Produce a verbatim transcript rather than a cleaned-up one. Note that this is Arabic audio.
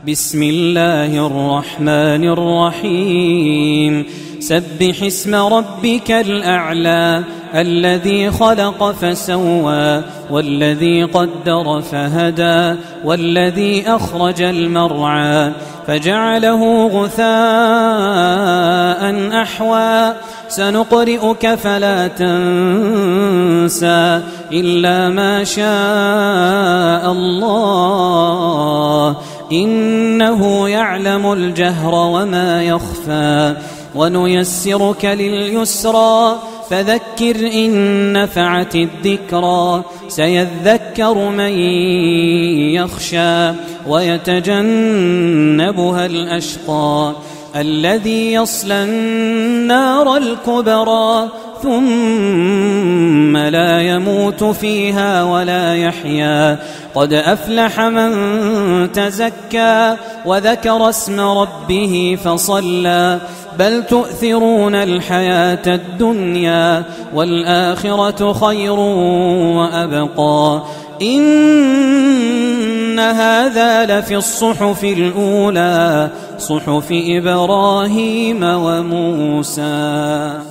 بسم الله الرحمن الرحيم سبح اسم ربك الأعلى الذي خلق فسوى والذي قدر فهدى والذي أخرج المرعى فجعله غثاء أحوى سنقرئك فلا تنسى إلا ما شاء الله إنه يعلم الجهر وما يخفى ونيسرك لليسرى فذكر إن نفعت الذكرى سيذكر من يخشى ويتجنبها الأشقى الذي يصلى النار الكبرى ثم لا يموت فيها ولا يحيا قد أفلح من تزكى وذكر اسم ربه فصلى بل تؤثرون الحياة الدنيا والآخرة خير وأبقى إن هذا لفي الصحف الأولى صحف إبراهيم وموسى.